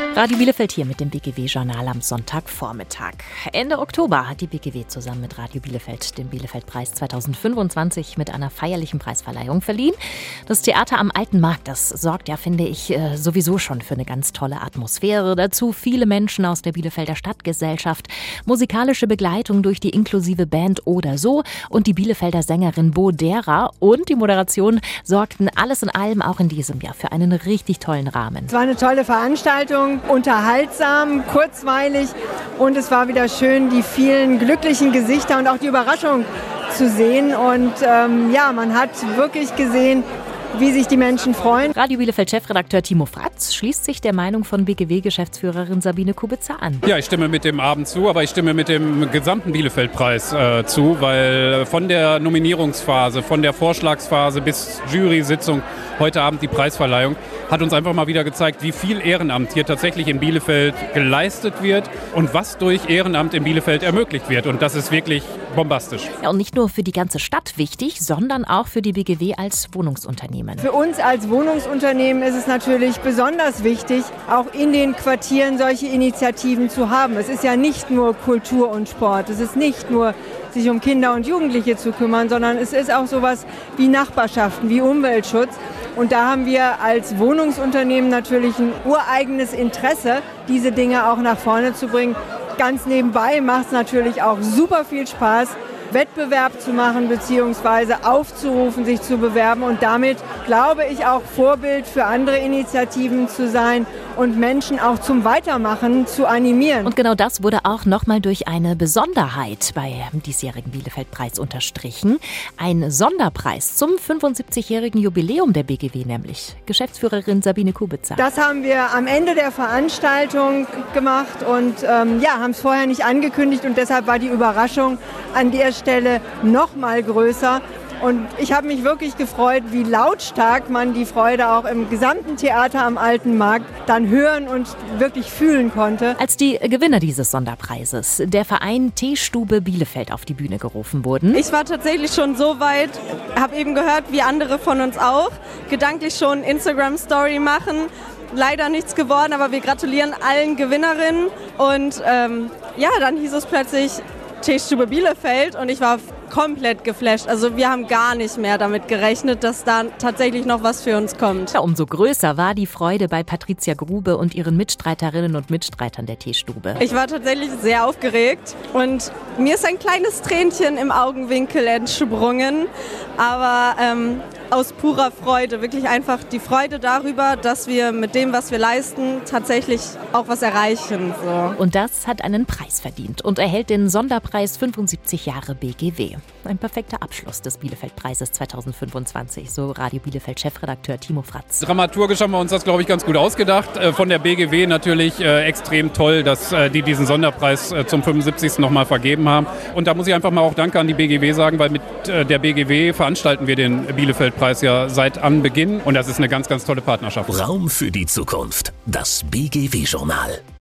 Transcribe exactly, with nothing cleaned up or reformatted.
Radio Bielefeld hier mit dem B G W-Journal am Sonntagvormittag. Ende Oktober hat die B G W zusammen mit Radio Bielefeld den Bielefeld-Preis zweitausendfünfundzwanzig mit einer feierlichen Preisverleihung verliehen. Das Theater am Alten Markt, das sorgt ja, finde ich, sowieso schon für eine ganz tolle Atmosphäre. Dazu viele Menschen aus der Bielefelder Stadtgesellschaft, musikalische Begleitung durch die inklusive Band Oder So und die Bielefelder Sängerin Bo Dera und die Moderation sorgten alles in allem auch in diesem Jahr für einen richtig tollen Rahmen. Es war eine tolle Veranstaltung. Unterhaltsam, kurzweilig und es war wieder schön, die vielen glücklichen Gesichter und auch die Überraschung zu sehen. Und ähm, ja, man hat wirklich gesehen, wie sich die Menschen freuen. Radio Bielefeld-Chefredakteur Timo Fratz schließt sich der Meinung von B G W-Geschäftsführerin Sabine Kubitzer an. Ja, ich stimme mit dem Abend zu, aber ich stimme mit dem gesamten Bielefeld-Preis äh, zu, weil von der Nominierungsphase, von der Vorschlagsphase bis Jury-Sitzung, heute Abend die Preisverleihung, hat uns einfach mal wieder gezeigt, wie viel Ehrenamt hier tatsächlich in Bielefeld geleistet wird und was durch Ehrenamt in Bielefeld ermöglicht wird. Und das ist wirklich bombastisch. Ja, und nicht nur für die ganze Stadt wichtig, sondern auch für die B G W als Wohnungsunternehmen. Für uns als Wohnungsunternehmen ist es natürlich besonders wichtig, auch in den Quartieren solche Initiativen zu haben. Es ist ja nicht nur Kultur und Sport, es ist nicht nur sich um Kinder und Jugendliche zu kümmern, sondern es ist auch sowas wie Nachbarschaften, wie Umweltschutz. Und da haben wir als Wohnungsunternehmen natürlich ein ureigenes Interesse, diese Dinge auch nach vorne zu bringen. Ganz nebenbei macht es natürlich auch super viel Spaß, Wettbewerb zu machen bzw. aufzurufen, sich zu bewerben und damit, glaube ich, auch Vorbild für andere Initiativen zu sein und Menschen auch zum Weitermachen zu animieren. Und genau das wurde auch nochmal durch eine Besonderheit beim diesjährigen Bielefeld-Preis unterstrichen. Ein Sonderpreis zum fünfundsiebzigjährigen Jubiläum der B G W nämlich. Geschäftsführerin Sabine Kubitzer. Das haben wir am Ende der Veranstaltung gemacht und ähm, ja, haben es vorher nicht angekündigt und deshalb war die Überraschung an der Stelle noch mal größer. Und ich habe mich wirklich gefreut, wie lautstark man die Freude auch im gesamten Theater am Alten Markt dann hören und wirklich fühlen konnte. Als die Gewinner dieses Sonderpreises, der Verein Teestube Bielefeld, auf die Bühne gerufen wurden. Ich war tatsächlich schon so weit, habe eben gehört, wie andere von uns auch, gedanklich schon Instagram-Story machen. Leider nichts geworden, aber wir gratulieren allen Gewinnerinnen. Und ähm, ja, dann hieß es plötzlich Teestube Bielefeld und ich war komplett geflasht. Also wir haben gar nicht mehr damit gerechnet, dass da tatsächlich noch was für uns kommt. Ja, umso größer war die Freude bei Patricia Grube und ihren Mitstreiterinnen und Mitstreitern der Teestube. Ich war tatsächlich sehr aufgeregt und mir ist ein kleines Tränchen im Augenwinkel entsprungen, aber ähm, aus purer Freude, wirklich einfach die Freude darüber, dass wir mit dem, was wir leisten, tatsächlich auch was erreichen. So. Und das hat einen Preis verdient und erhält den Sonderpreis fünfundsiebzig Jahre B G W. Ein perfekter Abschluss des Bielefeld-Preises zweitausendfünfundzwanzig, so Radio Bielefeld-Chefredakteur Timo Fratz. Dramaturgisch haben wir uns das, glaube ich, ganz gut ausgedacht. Von der B G W natürlich äh, extrem toll, dass äh, die diesen Sonderpreis äh, zum fünfundsiebzigsten nochmal vergeben haben. Und da muss ich einfach mal auch Danke an die B G W sagen, weil mit äh, der B G W veranstalten wir den Bielefeld-Preis ja seit Anbeginn. Und das ist eine ganz, ganz tolle Partnerschaft. Raum für die Zukunft. Das B G W-Journal.